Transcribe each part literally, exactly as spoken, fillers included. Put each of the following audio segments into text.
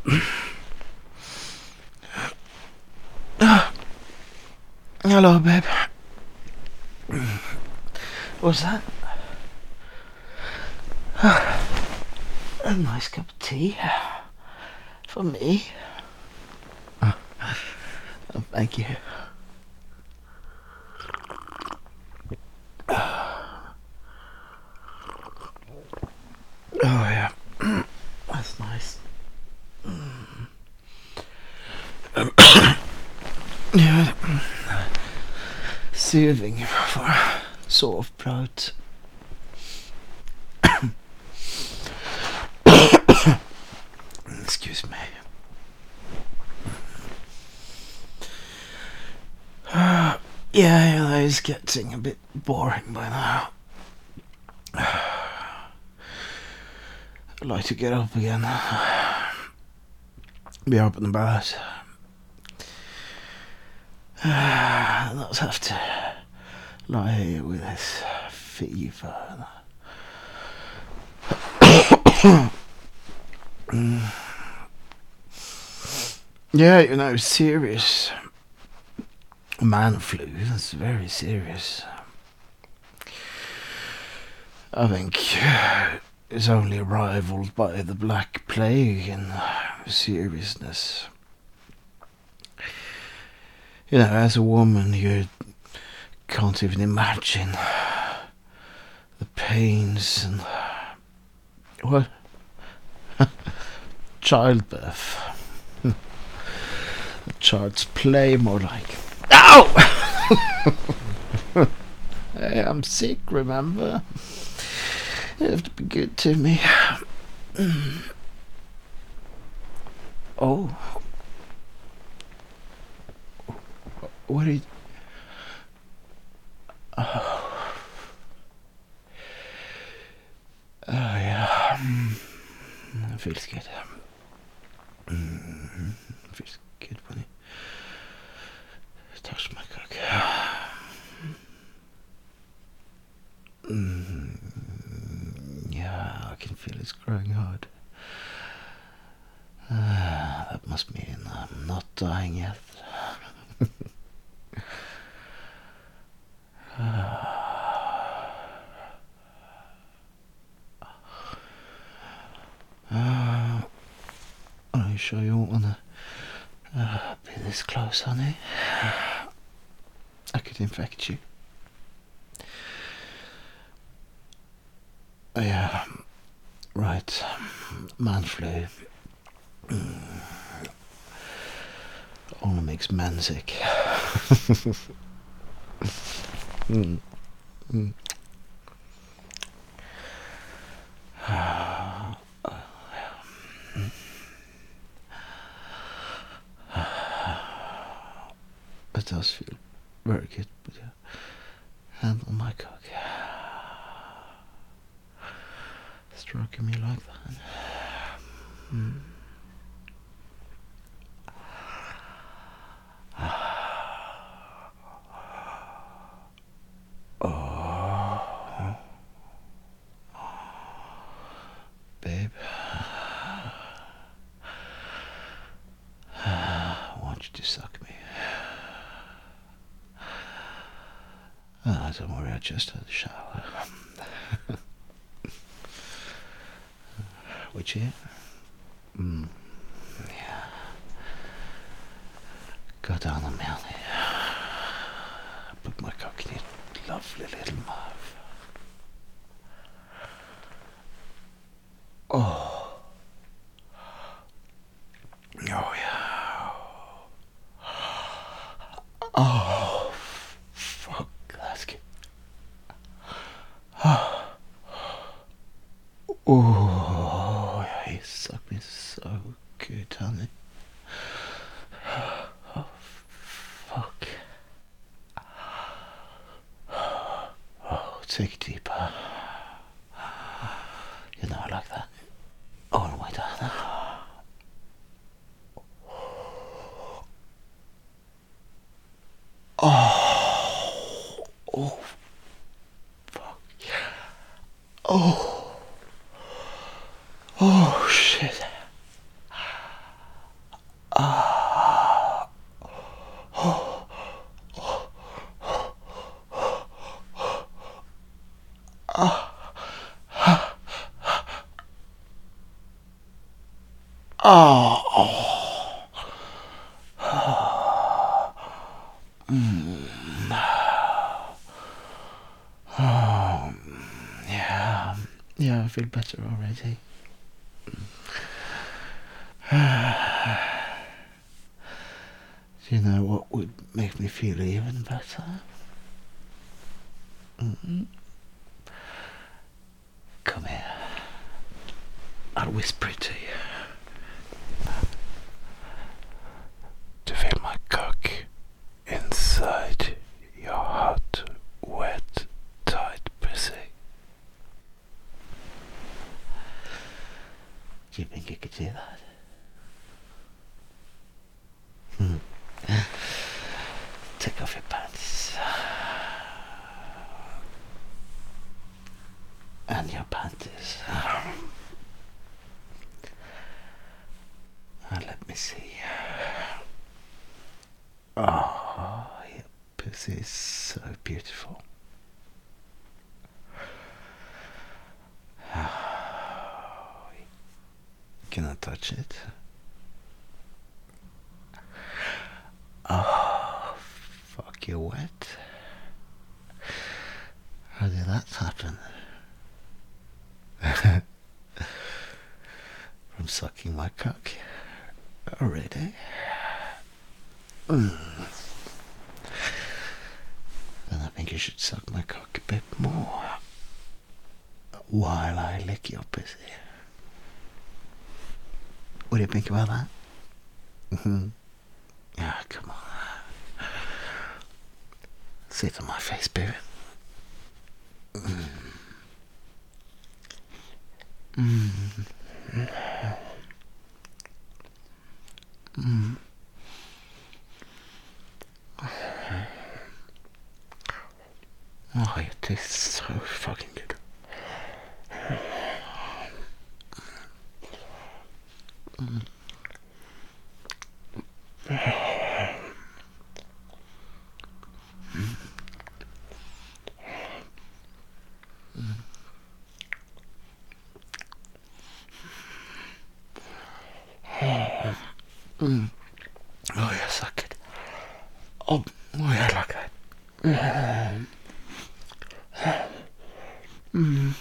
Hello, babe. What's that? A nice cup of tea. For me. Oh, thank you. Oh, yeah. That's nice. Yeah. Soothing for sore throat. Excuse me. Uh, yeah, yeah, it's getting a bit boring by now. I'd like to get up again. Be up and about. Uh, not have to lie here with this fever. mm. Yeah, you know, serious man flu. That's very serious. I think it's only rivaled by the Black Plague in seriousness. You know, as a woman, you can't even imagine the pains and what childbirth. Child's play, more like. Ow! Hey, I'm sick, remember? You have to be good to me. Oh. What are you... Oh. Oh, yeah. It feels good. Mm, feels good when you touch my cock. Mm, yeah, I can feel it's growing hard. Uh, that must mean I'm not dying yet. Uh, are you sure you won't wanna uh, be this close, honey? I could infect you. Oh, yeah, right. Man flu. Mm. Only makes men sick. mm. Mm. It does feel very good, but yeah. Hand on my cock. Stroking me like that. Mm. Oh. Babe. I want you to suck me. Oh, don't worry, I just had a shower. Which ear? Mm. Yeah. Go down on me, honey. Put my cock in your lovely little mouth. Oh. Oh, yeah. Oh, fuck, that's good. Oh, oh, you suck me so good, honey. Oh, fuck. Oh, take it deeper. You know I like that. All the way down. Oh, oh, fuck. Oh, oh, shit. Oh. Mm. Oh. Yeah. Yeah, I feel better already. Do you know what would make me feel even better? Mm-mm. Come here. I'll whisper it to you. To feel my cock inside your hot, wet, tight pussy. Do you think you could do that? Hmm. Take off your pants. And your panties. And let me see. Oh, your pussy is so beautiful. Can I touch it? Oh, fuck, you're wet. How did that happen? From sucking my cock. Already? Mm. Then I think you should suck my cock a bit more while I lick your pussy. What do you think about that? Mm-hmm. Yeah, come on. Sit on my face, baby. Mm. Mm. Mm. Oh, it tastes so fucking good. Mm. Mm. Oh, yeah, suck it. Oh, oh yeah, like that. Mm. Mm.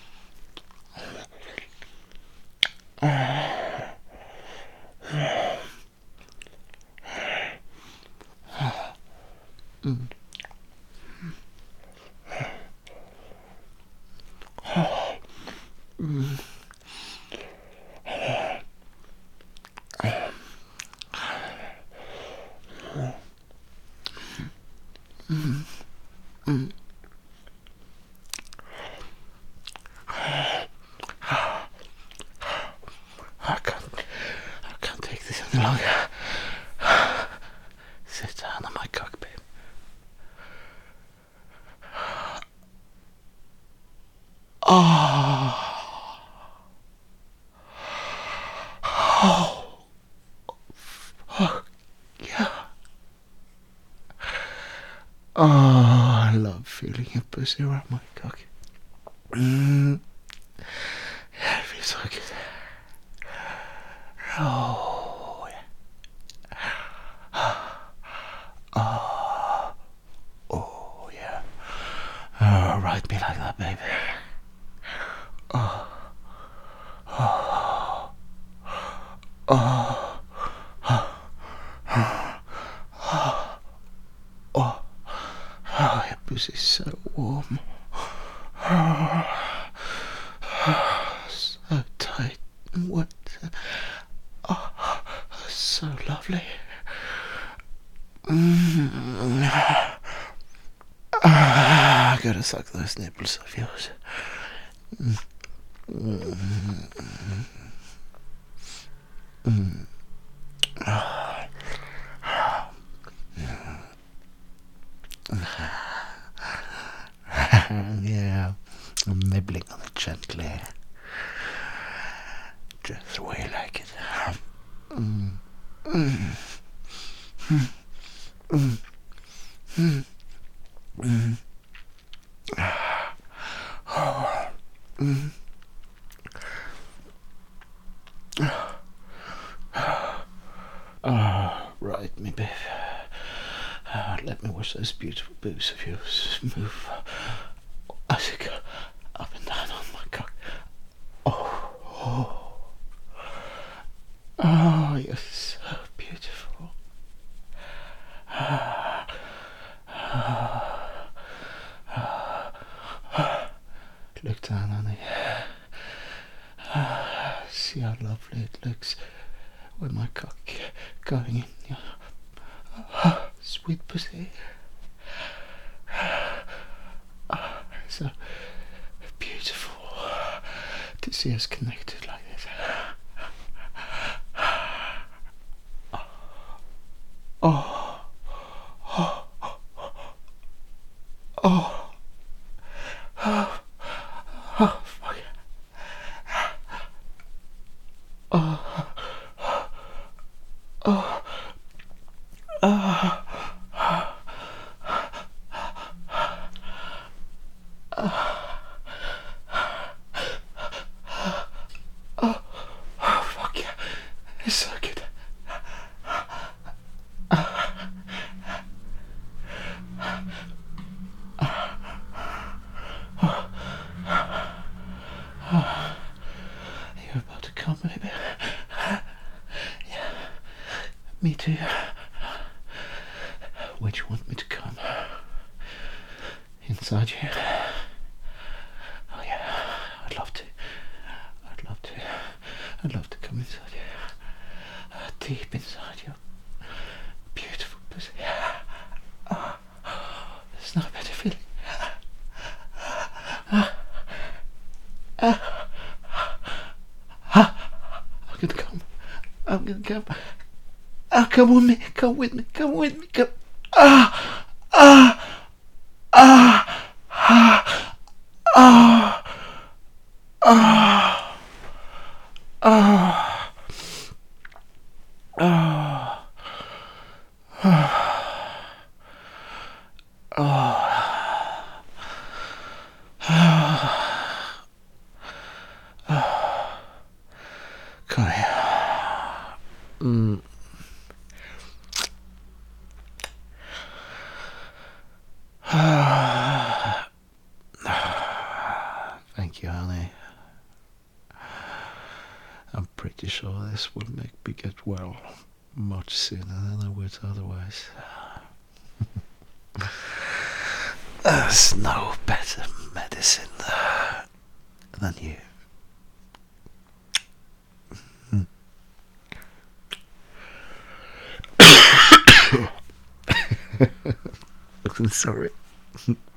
Mm. Mm. Mm. Mm. I can't, I can't take this any longer. Sit down on my cock, babe. Oh. Oh. Oh. Yeah. Oh, I love feeling your pussy around my cock. Mm. Yeah, it feels so good. Oh, yeah. Oh, oh, yeah. Oh, ride me like that, baby. Oh, oh, oh, oh, oh, your pussy's so warm. Oh, so tight and wet. Oh, so lovely. Mm. Ah, I gotta suck those nipples of yours. Mm. Mm. Mm. Ah. Yeah, I'm nibbling on it gently. Just the way you like it. Mm. Mm. Mm. Mm. Mm. Mm. Oh. Mm. let me watch those beautiful boobs of yours move as you go up and down on my cock. Oh, oh, oh, you're so beautiful. Ah, ah, ah, ah. Look down, honey. Ah, see how lovely it looks with my cock going in your ah, sweet pussy. Ah, so beautiful to see us connected like this. Oh, oh, oh, oh, oh, fuck. Oh, oh, oh, oh, oh, fuck yeah, it's so good. You're about to come, baby. Yeah, me too. Where do you want me to come? Inside you? Oh yeah, I'd love to. I'd love to. I'd love to come inside you. Uh, deep inside you. Beautiful pussy. Oh, there's no better feeling. Ah, ah, ah, I'm gonna come. I'm gonna come. Ah, come with me. Come with me. Come with me. Come. Ah, ah, ah, ah, ah, ah, ah, ah, ah. Come here. Mm. Thank you, honey. I'm pretty sure this will make me get well much sooner than I would otherwise. There's no better medicine than you. I'm sorry.